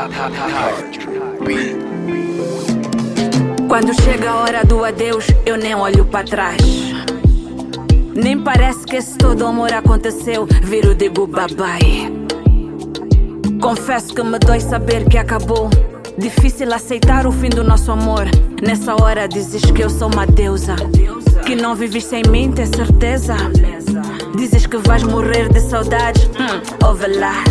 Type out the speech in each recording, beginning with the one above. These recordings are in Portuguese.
Quando chega a hora do adeus, eu nem olho pra trás. Nem parece que esse todo amor aconteceu. Viro, digo bye bye. Confesso que me dói saber que acabou. Difícil aceitar o fim do nosso amor. Nessa hora dizes que eu sou uma deusa, que não vives sem mim, tens certeza? Dizes que vais morrer de saudades. Ouve lá.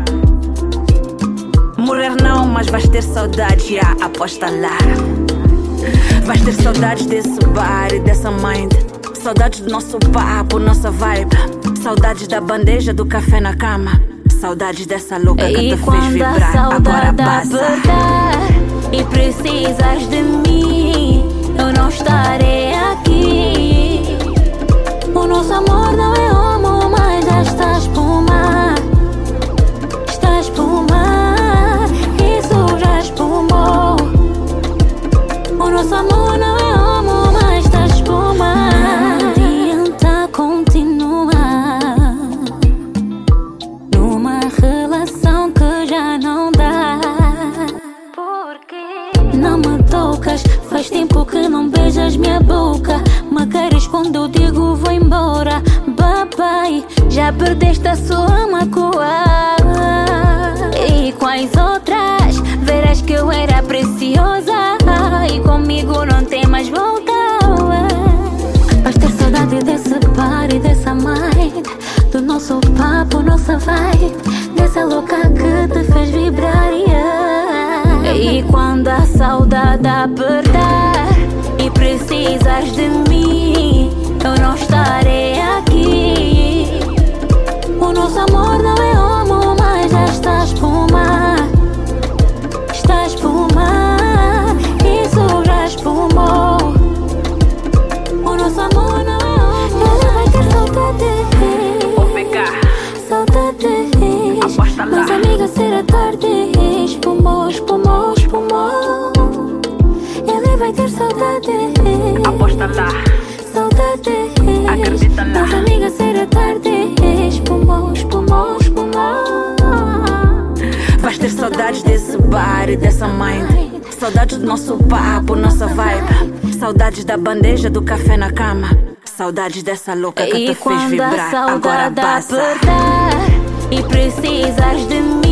Morrer não, mas vais ter saudades, aposta lá. Vais ter saudades desse bar e dessa mind. Saudades do nosso papo, nossa vibe. Saudades da bandeja, do café na cama. Saudades dessa louca que te fez vibrar. Agora passa. E precisas de mim, eu não estarei aqui. O nosso amor não é homo, mas já está a espumar. Está a espumar, isso já espumou. O nosso amor não é homo, mas está a espumar. Não adianta continuar numa relação que já não dá. Porque não me tocas, faz tempo que não beijas minha boca. Me queres quando eu digo vou embora. Bye bye, já perdeste a sua magoa. E com as outras verás que eu era preciosa. E comigo não tem mais volta. Vais ter saudade desse bar e dessa mind, do nosso papo, nossa vibe, dessa louca que te fez vibrar, E quando a saudade apertar e precisas de mim, eu não estarei aqui. O nosso amor não é homo, mas já está a espumar. Está a espumar, isso já espumou. O nosso amor não é homo, ela vai ter saudade. Vou pegar, Saudade, aposta lá. mas amiga, será tarde. Espumou, espumou, espumou. Ele vai ter saudade. Aposta lá. Saudade, Acredita lá. mas amiga, será tarde. Espumou, espumou, espumou. Vais ter saudades desse bar e dessa mind. Saudades do nosso papo, nossa vibe. Saudades da bandeja, do café na cama. Saudades dessa louca que te fez vibrar. Agora passa. E precisas de mim,